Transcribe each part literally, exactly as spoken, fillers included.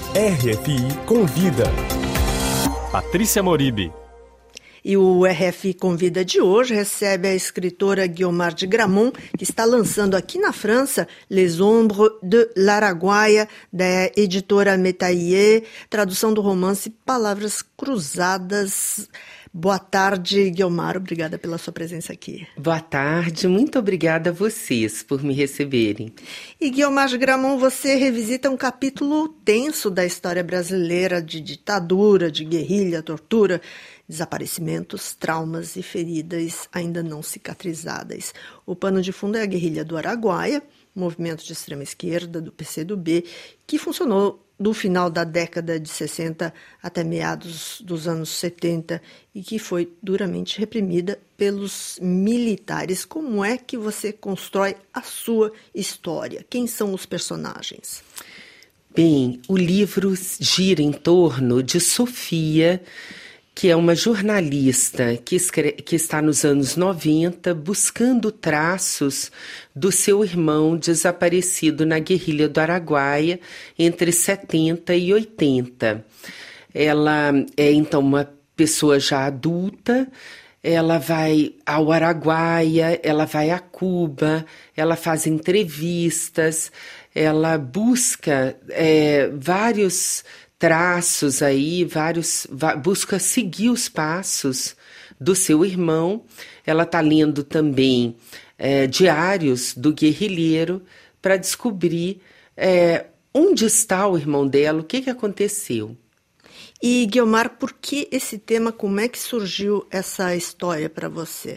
R F I Convida. Patrícia Moribe. E o R F I Convida de hoje recebe a escritora Guiomar de Gramont, que está lançando aqui na França Les Ombres de l'Araguaia, da editora Métayer, tradução do romance Palavras Cruzadas. Boa tarde, Guiomar. Obrigada pela sua presença aqui. Boa tarde. Muito obrigada a vocês por me receberem. E, Guiomar de Gramont, você revisita um capítulo tenso da história brasileira de ditadura, de guerrilha, tortura, desaparecimentos, traumas e feridas ainda não cicatrizadas. O pano de fundo é a guerrilha do Araguaia, movimento de extrema esquerda do P C do B, que funcionou do final da década de sessenta até meados dos anos setenta e que foi duramente reprimida pelos militares. Como é que você constrói a sua história? Quem são os personagens? Bem, o livro gira em torno de Sofia, que é uma jornalista que, escreve, que está nos anos noventa buscando traços do seu irmão desaparecido na guerrilha do Araguaia entre setenta e oitenta. Ela é, então, uma pessoa já adulta, ela vai ao Araguaia, ela vai a Cuba, ela faz entrevistas, ela busca é, vários traços aí, vários, busca seguir os passos do seu irmão. Ela está lendo também é, diários do guerrilheiro para descobrir é, onde está o irmão dela, o que, que aconteceu. E, Guiomar, por que esse tema, como é que surgiu essa história para você?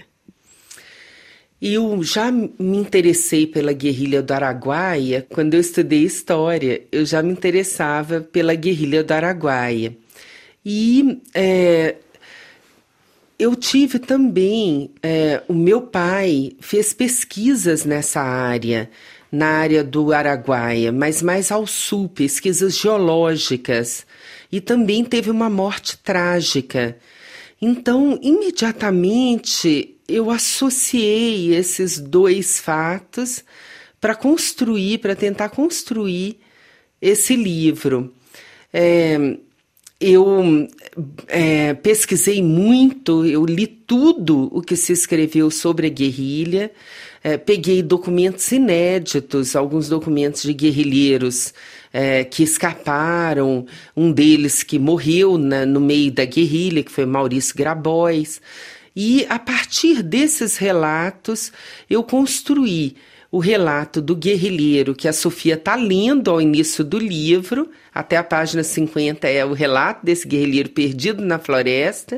Eu já me interessei pela guerrilha do Araguaia. Quando eu estudei História, eu já me interessava pela guerrilha do Araguaia. E é, eu tive também, é, o meu pai fez pesquisas nessa área, na área do Araguaia, mas mais ao sul, pesquisas geológicas. E também teve uma morte trágica. Então, imediatamente, eu associei esses dois fatos para construir, para tentar construir esse livro. É, eu é, pesquisei muito, eu li tudo o que se escreveu sobre a guerrilha, é, peguei documentos inéditos, alguns documentos de guerrilheiros é, que escaparam, um deles que morreu na, no meio da guerrilha, que foi Maurício Grabois. E, a partir desses relatos, eu construí o relato do guerrilheiro que a Sofia está lendo ao início do livro, até a página cinquenta é o relato desse guerrilheiro perdido na floresta,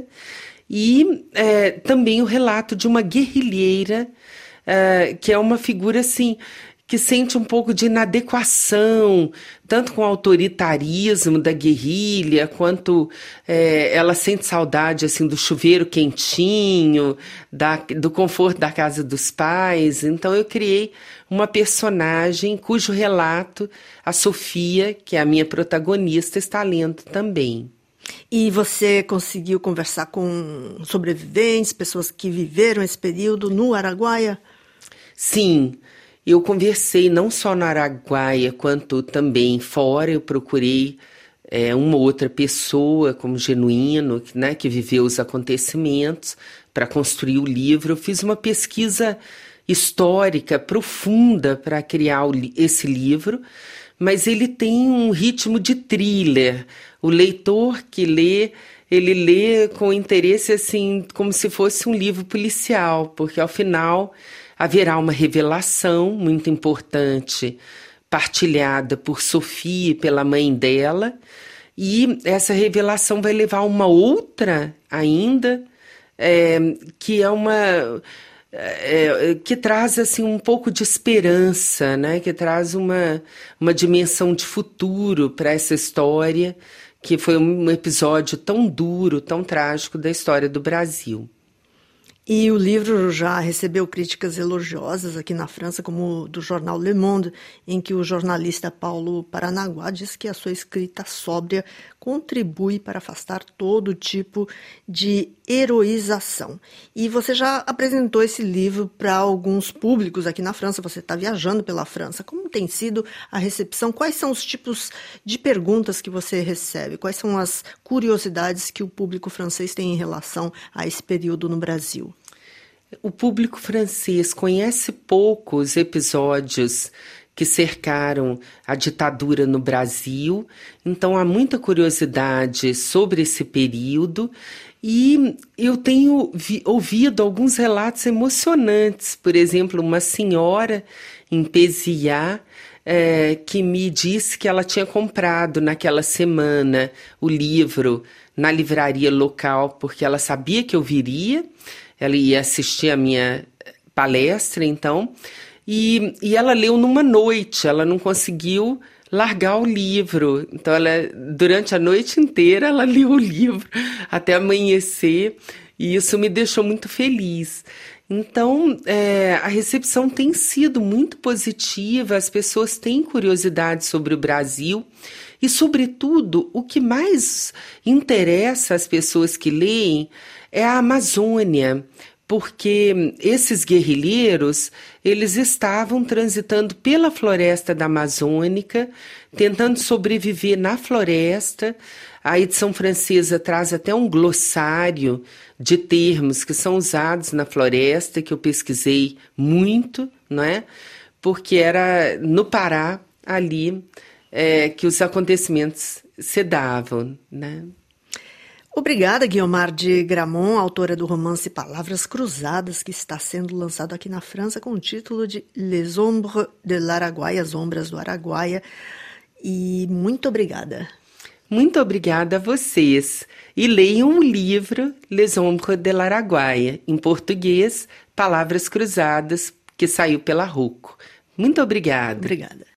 e é, também o relato de uma guerrilheira, é, que é uma figura assim, que sente um pouco de inadequação, tanto com o autoritarismo da guerrilha, quanto é, ela sente saudade assim, do chuveiro quentinho, da, do conforto da casa dos pais. Então eu criei uma personagem cujo relato a Sofia, que é a minha protagonista, está lendo também. E você conseguiu conversar com sobreviventes, pessoas que viveram esse período no Araguaia? Sim. Eu conversei não só no Araguaia, quanto também fora. Eu procurei é, uma outra pessoa como genuíno, né, que viveu os acontecimentos para construir o livro. Eu fiz uma pesquisa histórica profunda para criar o, esse livro, mas ele tem um ritmo de thriller. O leitor que lê, ele lê com interesse assim, como se fosse um livro policial, porque ao final haverá uma revelação muito importante, partilhada por Sofia e pela mãe dela, e essa revelação vai levar a uma outra ainda, é, que é uma... É, que traz assim, um pouco de esperança, né? Que traz uma, uma dimensão de futuro para essa história, que foi um episódio tão duro, tão trágico da história do Brasil. E o livro já recebeu críticas elogiosas aqui na França, como do jornal Le Monde, em que o jornalista Paulo Paranaguá diz que a sua escrita sóbria contribui para afastar todo tipo de heroização. E você já apresentou esse livro para alguns públicos aqui na França, você está viajando pela França. Como tem sido a recepção? Quais são os tipos de perguntas que você recebe? Quais são as curiosidades que o público francês tem em relação a esse período no Brasil? O público francês conhece pouco os episódios que cercaram a ditadura no Brasil, então há muita curiosidade sobre esse período e eu tenho vi, ouvido alguns relatos emocionantes. Por exemplo, uma senhora em Péziat é, que me disse que ela tinha comprado naquela semana o livro na livraria local porque ela sabia que eu viria. Ela ia assistir a minha palestra, então, e, e ela leu numa noite, ela não conseguiu largar o livro. Então, ela, durante a noite inteira, ela leu o livro até amanhecer, e isso me deixou muito feliz. Então, é, a recepção tem sido muito positiva, as pessoas têm curiosidade sobre o Brasil, e, sobretudo, o que mais interessa as pessoas que leem é a Amazônia, porque esses guerrilheiros, eles estavam transitando pela floresta da Amazônica, tentando sobreviver na floresta. A edição francesa traz até um glossário de termos que são usados na floresta, que eu pesquisei muito, não é? Porque era no Pará, ali, é, que os acontecimentos se davam, né? Obrigada, Guiomar de Gramont, autora do romance Palavras Cruzadas, que está sendo lançado aqui na França com o título de Les Ombres de l'Araguaia, As Ombras do Araguaia. E muito obrigada. Muito obrigada a vocês. E leiam o livro Les Ombres de l'Araguaia, em português, Palavras Cruzadas, que saiu pela Rocco. Muito obrigada. Obrigada.